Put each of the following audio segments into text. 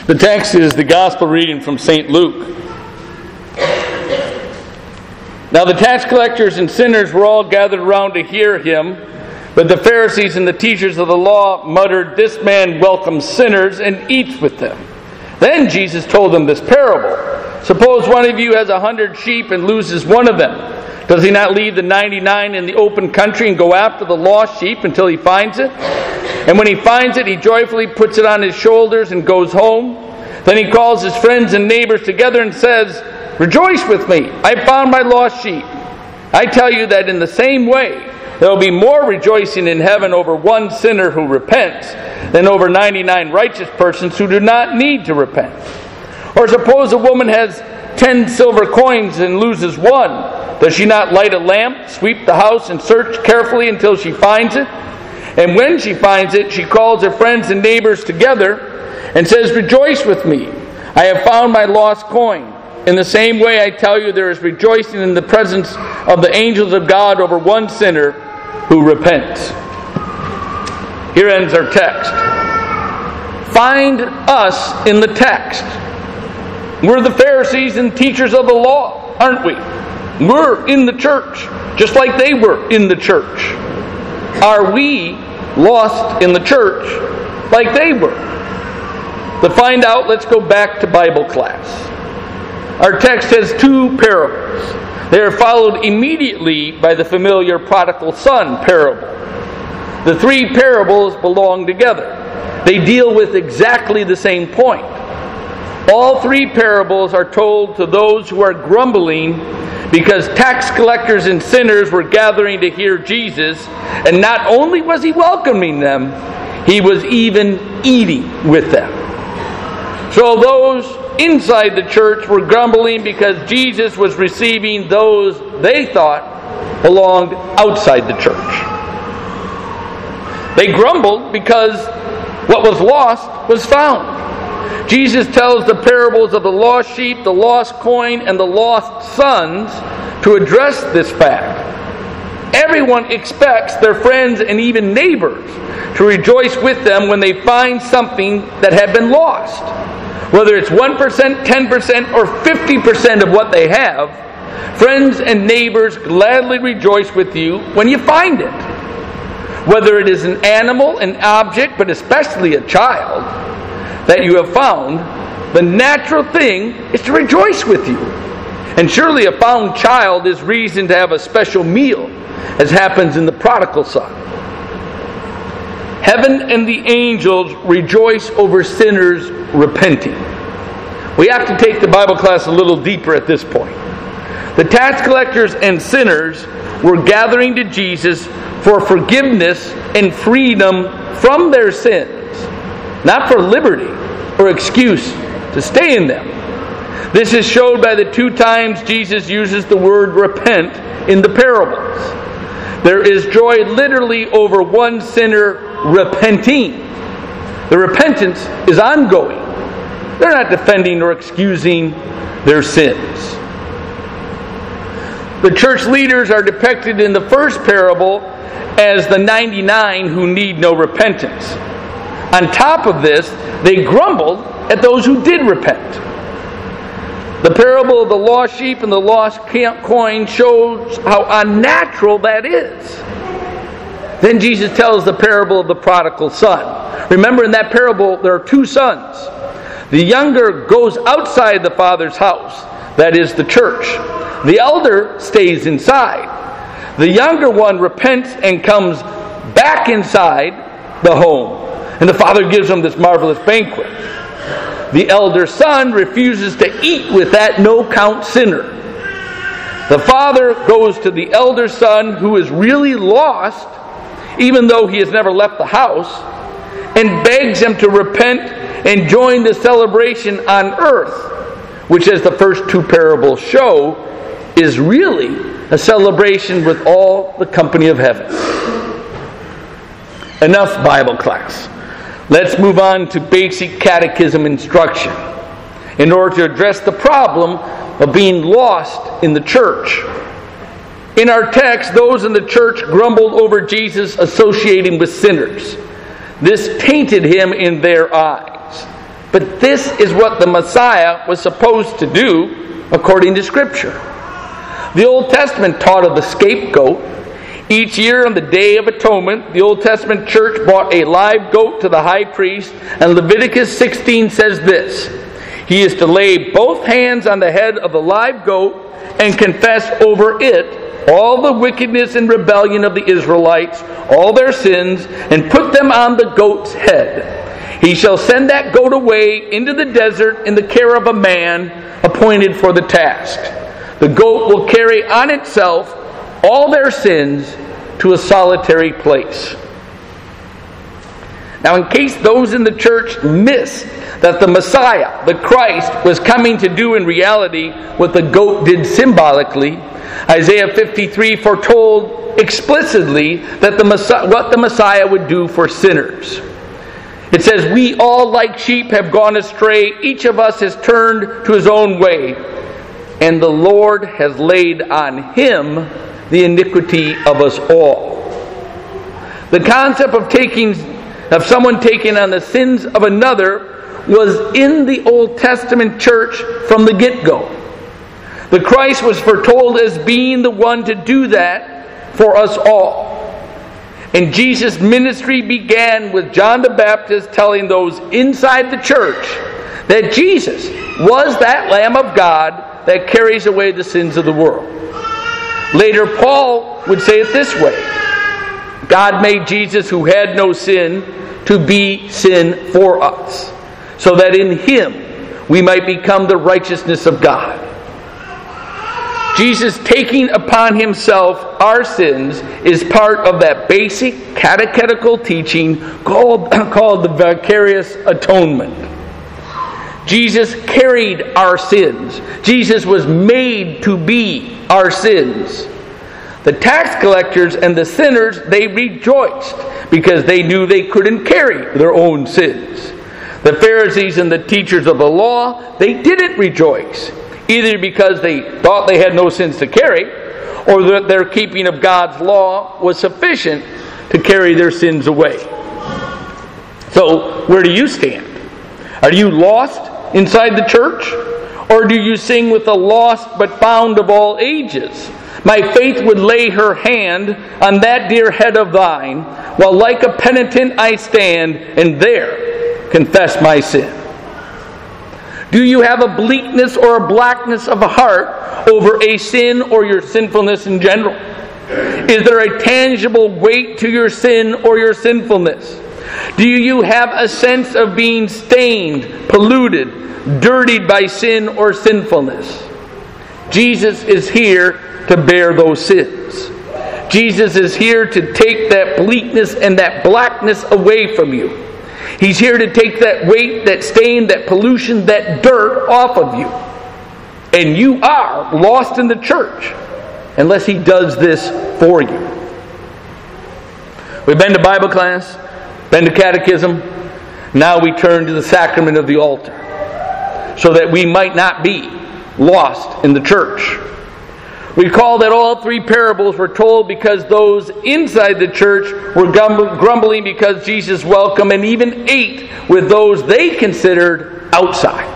The text is the gospel reading from St. Luke. Now the tax collectors and sinners were all gathered around to hear him, but the Pharisees and the teachers of the law muttered, "This man welcomes sinners and eats with them." Then Jesus told them this parable. "Suppose one of you has 100 sheep and loses one of them. Does he not leave the 99 in the open country and go after the lost sheep until he finds it? And when he finds it, he joyfully puts it on his shoulders and goes home. Then he calls his friends and neighbors together and says, 'Rejoice with me, I found my lost sheep.' I tell you that in the same way, there will be more rejoicing in heaven over one sinner who repents than over 99 righteous persons who do not need to repent. Or suppose a woman has 10 silver coins and loses one. Does she not light a lamp, sweep the house, and search carefully until she finds it? And when she finds it, she calls her friends and neighbors together and says, 'Rejoice with me, I have found my lost coin.' In the same way, I tell you, there is rejoicing in the presence of the angels of God over one sinner who repents." Here ends our text. Find us in the text. We're the Pharisees and teachers of the law, aren't we? We're in the church, just like they were in the church. Are we lost in the church like they were? To find out, let's go back to Bible class. Our text has two parables. They are followed immediately by the familiar prodigal son parable. The three parables belong together. They deal with exactly the same point. All three parables are told to those who are grumbling because tax collectors and sinners were gathering to hear Jesus, and not only was he welcoming them, he was even eating with them. So those inside the church were grumbling because Jesus was receiving those they thought belonged outside the church. They grumbled because what was lost was found. Jesus tells the parables of the lost sheep, the lost coin, and the lost sons to address this fact. Everyone expects their friends and even neighbors to rejoice with them when they find something that had been lost. Whether it's 1%, 10%, or 50% of what they have, friends and neighbors gladly rejoice with you when you find it. Whether it is an animal, an object, but especially a child that you have found, the natural thing is to rejoice with you. And surely a found child is reason to have a special meal, as happens in the prodigal son. Heaven and the angels rejoice over sinners repenting. We have to take the Bible class a little deeper at this point. The tax collectors and sinners were gathering to Jesus for forgiveness and freedom from their sins, not for liberty or excuse to stay in them. This is showed by the two times Jesus uses the word repent in the parables. There is joy literally over one sinner repenting. The repentance is ongoing. They're not defending or excusing their sins. The church leaders are depicted in the first parable as the 99 who need no repentance. On top of this, they grumbled at those who did repent. The parable of the lost sheep and the lost coin shows how unnatural that is. Then Jesus tells the parable of the prodigal son. Remember, in that parable, there are two sons. The younger goes outside the father's house, that is the church. The elder stays inside. The younger one repents and comes back inside the home. And the father gives him this marvelous banquet. The elder son refuses to eat with that no-count sinner. The father goes to the elder son who is really lost, even though he has never left the house, and begs him to repent and join the celebration on earth, which, as the first two parables show, is really a celebration with all the company of heaven. Enough Bible class. Let's move on to basic catechism instruction in order to address the problem of being lost in the church. In our text, those in the church grumbled over Jesus associating with sinners. This tainted him in their eyes. But this is what the Messiah was supposed to do according to Scripture. The Old Testament taught of the scapegoat. Each year on the Day of Atonement, the Old Testament church brought a live goat to the high priest, and Leviticus 16 says this: he is to lay both hands on the head of the live goat and confess over it all the wickedness and rebellion of the Israelites, all their sins, and put them on the goat's head. He shall send that goat away into the desert in the care of a man appointed for the task. The goat will carry on itself all their sins to a solitary place. Now, in case those in the church miss that the Messiah, the Christ, was coming to do in reality what the goat did symbolically, Isaiah 53 foretold explicitly that what the Messiah would do for sinners. It says, "We all like sheep have gone astray, each of us has turned to his own way, and the Lord has laid on him the iniquity of us all." The concept of someone taking on the sins of another was in the Old Testament church from the get-go. The Christ was foretold as being the one to do that for us all. And Jesus' ministry began with John the Baptist telling those inside the church that Jesus was that Lamb of God that carries away the sins of the world. Later, Paul would say it this way: God made Jesus, who had no sin, to be sin for us, so that in Him we might become the righteousness of God. Jesus taking upon Himself our sins is part of that basic catechetical teaching called the vicarious atonement. Jesus carried our sins. Jesus was made to be our sins. The tax collectors and the sinners, they rejoiced because they knew they couldn't carry their own sins. The Pharisees and the teachers of the law, they didn't rejoice, either because they thought they had no sins to carry, or that their keeping of God's law was sufficient to carry their sins away. So, where do you stand? Are you lost inside the church? Or do you sing with the lost but found of all ages? My faith would lay her hand on that dear head of thine, while like a penitent I stand, and there confess my sin. Do you have a bleakness or a blackness of a heart over a sin or your sinfulness in general? Is there a tangible weight to your sin or your sinfulness? Do you have a sense of being stained, polluted, dirtied by sin or sinfulness? Jesus is here to bear those sins. Jesus is here to take that bleakness and that blackness away from you. He's here to take that weight, that stain, that pollution, that dirt off of you. And you are lost in the church unless He does this for you. We've been to Bible class, been to catechism. Now we turn to the sacrament of the altar, so that we might not be lost in the church. Recall that all three parables were told because those inside the church were grumbling because Jesus welcomed and even ate with those they considered outside.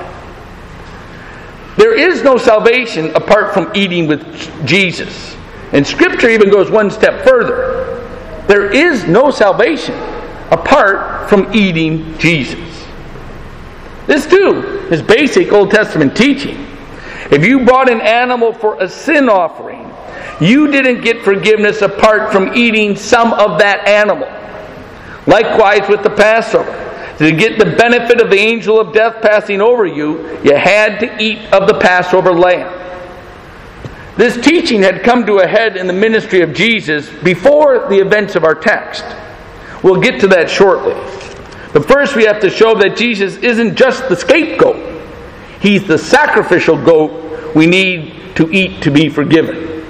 There is no salvation apart from eating with Jesus. And Scripture even goes one step further. There is no salvation apart from eating Jesus. This too is basic Old Testament teaching. If you brought an animal for a sin offering, you didn't get forgiveness apart from eating some of that animal. Likewise with the Passover. To get the benefit of the angel of death passing over you, you had to eat of the Passover lamb. This teaching had come to a head in the ministry of Jesus before the events of our text. We'll get to that shortly. But first we have to show that Jesus isn't just the scapegoat. He's the sacrificial goat we need to eat to be forgiven.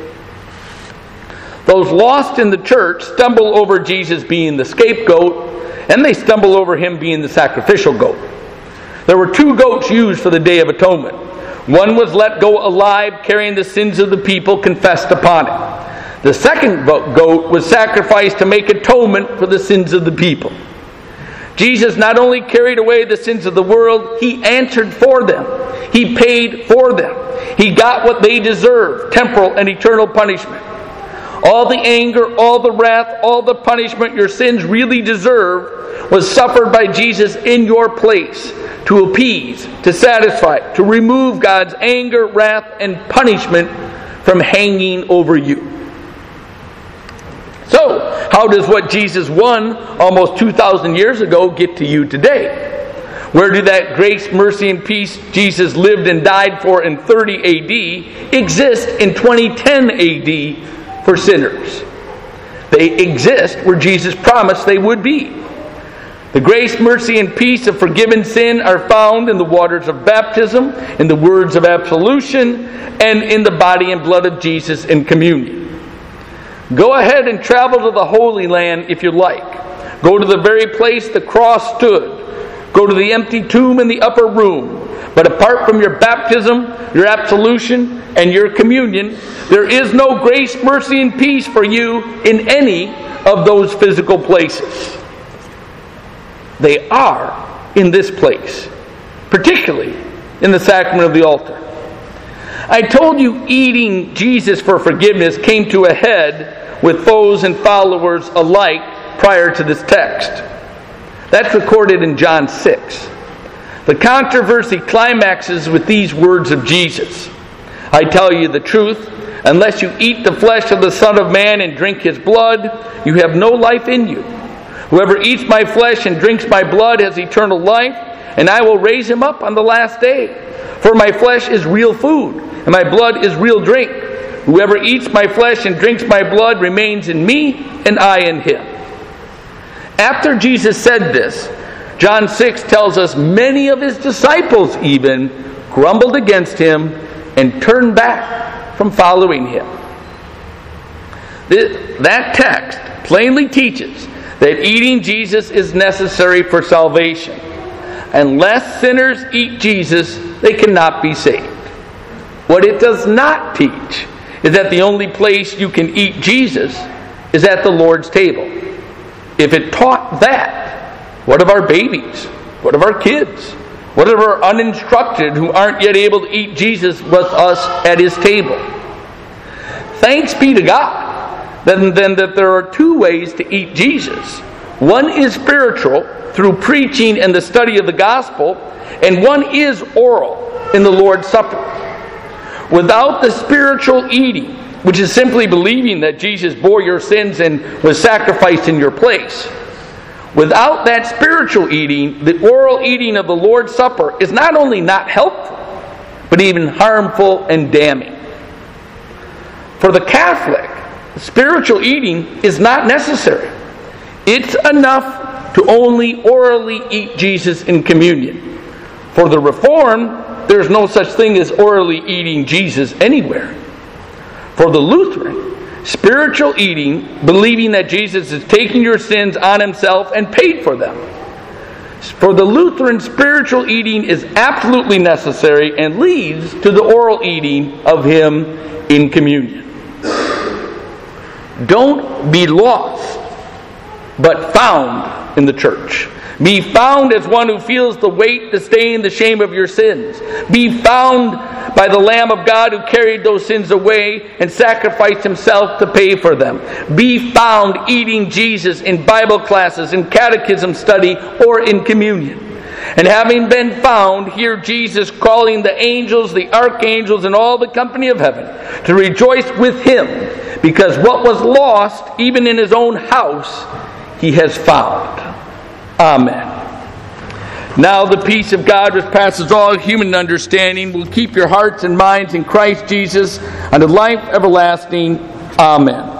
Those lost in the church stumble over Jesus being the scapegoat, and they stumble over Him being the sacrificial goat. There were two goats used for the Day of Atonement. One was let go alive, carrying the sins of the people confessed upon it. The second goat was sacrificed to make atonement for the sins of the people. Jesus not only carried away the sins of the world, He answered for them. He paid for them. He got what they deserved, temporal and eternal punishment. All the anger, all the wrath, all the punishment your sins really deserve was suffered by Jesus in your place to appease, to satisfy, to remove God's anger, wrath, and punishment from hanging over you. So, how does what Jesus won almost 2,000 years ago get to you today? Where did that grace, mercy, and peace Jesus lived and died for in 30 AD exist in 2010 AD for sinners? They exist where Jesus promised they would be. The grace, mercy, and peace of forgiven sin are found in the waters of baptism, in the words of absolution, and in the body and blood of Jesus in communion. Go ahead and travel to the Holy Land if you like. Go to the very place the cross stood. Go to the empty tomb in the upper room. But apart from your baptism, your absolution, and your communion, there is no grace, mercy, and peace for you in any of those physical places. They are in this place, particularly in the sacrament of the altar. I told you eating Jesus for forgiveness came to a head with foes and followers alike prior to this text. That's recorded in John 6. The controversy climaxes with these words of Jesus. I tell you the truth, unless you eat the flesh of the Son of Man and drink His blood, you have no life in you. Whoever eats my flesh and drinks my blood has eternal life, and I will raise him up on the last day. For my flesh is real food, and my blood is real drink. Whoever eats my flesh and drinks my blood remains in me, and I in him. After Jesus said this, John 6 tells us many of His disciples even grumbled against Him and turned back from following Him. That text plainly teaches that eating Jesus is necessary for salvation. Unless sinners eat Jesus, they cannot be saved. What it does not teach is that the only place you can eat Jesus is at the Lord's table. If it taught that, what of our babies? What of our kids? What of our uninstructed who aren't yet able to eat Jesus with us at His table? Thanks be to God then that there are two ways to eat Jesus. One is spiritual, through preaching and the study of the gospel, and one is oral, in the Lord's Supper. Without the spiritual eating, which is simply believing that Jesus bore your sins and was sacrificed in your place, without that spiritual eating, the oral eating of the Lord's Supper is not only not helpful, but even harmful and damning. For the Catholic, spiritual eating is not necessary. It's enough to only orally eat Jesus in communion. For the Reformed, there's no such thing as orally eating Jesus anywhere. For the Lutheran, spiritual eating, believing that Jesus is taking your sins on Himself and paid for them. For the Lutheran, spiritual eating is absolutely necessary and leads to the oral eating of Him in communion. Don't be lost, but found in the church. Be found as one who feels the weight, the stain, the shame of your sins. Be found by the Lamb of God who carried those sins away and sacrificed Himself to pay for them. Be found eating Jesus in Bible classes, in catechism study, or in communion. And having been found, hear Jesus calling the angels, the archangels, and all the company of heaven to rejoice with Him, because what was lost, even in His own house, He has found. Amen. Now the peace of God, which passes all human understanding, will keep your hearts and minds in Christ Jesus unto life everlasting. Amen.